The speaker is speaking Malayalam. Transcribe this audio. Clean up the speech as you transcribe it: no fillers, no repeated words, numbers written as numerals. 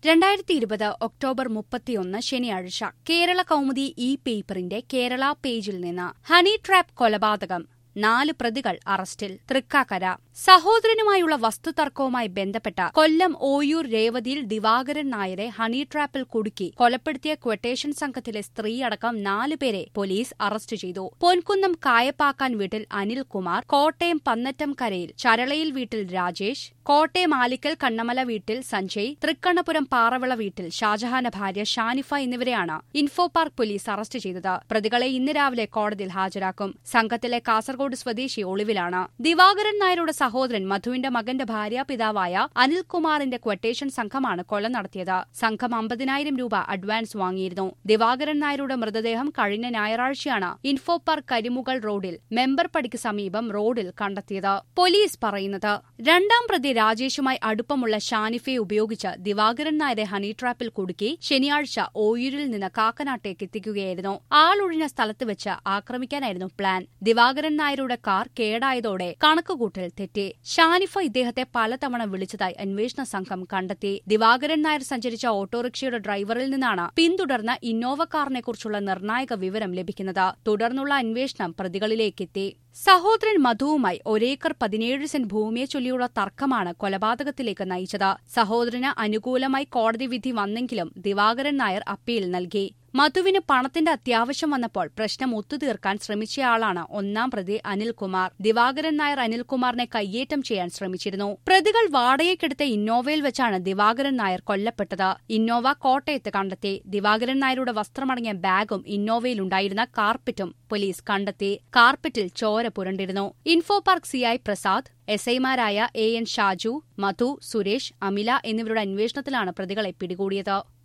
2020 ഒക്ടോബർ 31 ശനിയാഴ്ച കേരള കൗമുദി ഈ പേപ്പറിന്റെ കേരള പേജിൽ നിന്ന് ഹണി ട്രാപ്പ് കൊലപാതകം 4 പ്രതികൾ അറസ്റ്റിൽ. തൃക്കാക്കര സഹോദരനുമായുള്ള വസ്തുതർക്കവുമായി ബന്ധപ്പെട്ട കൊല്ലം ഓയൂർ രേവതിയിൽ ദിവാകരൻ നായരെ ഹണി ട്രാപ്പിൽ കുടുക്കി കൊലപ്പെടുത്തിയ ക്വട്ടേഷൻ സംഘത്തിലെ സ്ത്രീയടക്കം 4 പേരെ പോലീസ് അറസ്റ്റ് ചെയ്തു. പൊൻകുന്നം കായപ്പാക്കാൻ വീട്ടിൽ അനിൽകുമാർ, കോട്ടയം പന്നറ്റംകരയിൽ ചരളയിൽ വീട്ടിൽ രാജേഷ്, കോട്ടയം ആലിക്കൽ കണ്ണമല വീട്ടിൽ സഞ്ജയ്, തൃക്കണ്ണപുരം പാറവിള വീട്ടിൽ ഷാജഹാന്റെ ഭാര്യ ഷാനിഫ എന്നിവരെയാണ് ഇൻഫോ പാർക്ക് പോലീസ് അറസ്റ്റ് ചെയ്തത്. പ്രതികളെ ഇന്ന് രാവിലെ കോടതിയിൽ ഹാജരാക്കും. സംഘത്തിലെ കാസർഗോഡ് സ്വദേശി ഒളിവിലാണ്. ദിവാകരൻ നായരുടെ സഹോദരൻ മധുവിന്റെ മകന്റെ ഭാര്യാപിതാവായ അനിൽകുമാറിന്റെ ക്വട്ടേഷൻ സംഘമാണ് കൊല നടത്തിയത്. സംഘം 50,000 രൂപ അഡ്വാൻസ് വാങ്ങിയിരുന്നു. ദിവാകരൻ നായരുടെ മൃതദേഹം കഴിഞ്ഞ ഞായറാഴ്ചയാണ് ഇൻഫോ പാർക്ക് കരിമുകൾ റോഡിൽ മെമ്പർപടിക്ക് സമീപം റോഡിൽ കണ്ടെത്തിയത്. പോലീസ് പറയുന്നത്, രണ്ടാം പ്രതി രാജേഷുമായി അടുപ്പമുള്ള ഷാനിഫയെ ഉപയോഗിച്ച് ദിവാകരൻ നായരെ ഹണി ട്രാപ്പിൽ കുടുക്കി ശനിയാഴ്ച ഓയൂരിൽ നിന്ന് കാക്കനാട്ടേക്ക് എത്തിക്കുകയായിരുന്നു. ആളൊഴിഞ്ഞ സ്ഥലത്ത് വെച്ച് ആക്രമിക്കാനായിരുന്നു പ്ലാൻ. ദിവാകരൻ നായരുടെ കാർ കേടായതോടെ കണക്കുകൂട്ടൽ തെറ്റി. ഷാനിഫ ഇദ്ദേഹത്തെ പലതവണ വിളിച്ചതായി അന്വേഷണ സംഘം കണ്ടെത്തി. ദിവാകരൻ നായർ സഞ്ചരിച്ച ഓട്ടോറിക്ഷയുടെ ഡ്രൈവറിൽ നിന്നാണ് പിന്തുടർന്ന ഇന്നോവ കാറിനെക്കുറിച്ചുള്ള നിർണായക വിവരം ലഭിക്കുന്നത്. തുടർന്നുള്ള അന്വേഷണം പ്രതികളിലേക്കെത്തി. സഹോദരൻ മധുവുമായി ഒരേക്കർ 17 സെന്റ് ഭൂമിയെ ചൊല്ലിയുള്ള തർക്കമാണ് കൊലപാതകത്തിലേക്ക് നയിച്ചത്. സഹോദരന് അനുകൂലമായി കോടതി വിധി വന്നെങ്കിലും ദിവാകരൻ നായർ അപ്പീൽ നൽകി. മധുവിന് പണത്തിന്റെ അത്യാവശ്യം വന്നപ്പോൾ പ്രശ്നം ഒത്തുതീർക്കാൻ ശ്രമിച്ചയാളാണ് ഒന്നാം പ്രതി അനിൽകുമാർ. ദിവാകരൻ നായർ അനിൽകുമാറിനെ കയ്യേറ്റം ചെയ്യാൻ ശ്രമിച്ചിരുന്നു. പ്രതികൾ വാടകയ്ക്കെടുത്ത ഇന്നോവയിൽ വെച്ചാണ് ദിവാകരൻ നായർ കൊല്ലപ്പെട്ടത്. ഇന്നോവ കോട്ടയത്ത് കണ്ടെത്തി. ദിവാകരൻ നായരുടെ വസ്ത്രമടങ്ങിയ ബാഗും ഇന്നോവയിലുണ്ടായിരുന്ന കാർപ്പറ്റും പോലീസ് കണ്ടെത്തി. കാർപ്പറ്റിൽ ചോര പുരണ്ടിരുന്നു. ഇൻഫോ പാർക്ക് സിഐ പ്രസാദ്, എസ്ഐമാരായ AN ഷാജു, മധു, സുരേഷ്, അമില എന്നിവരുടെ അന്വേഷണത്തിലാണ് പ്രതികളെ പിടികൂടിയത്.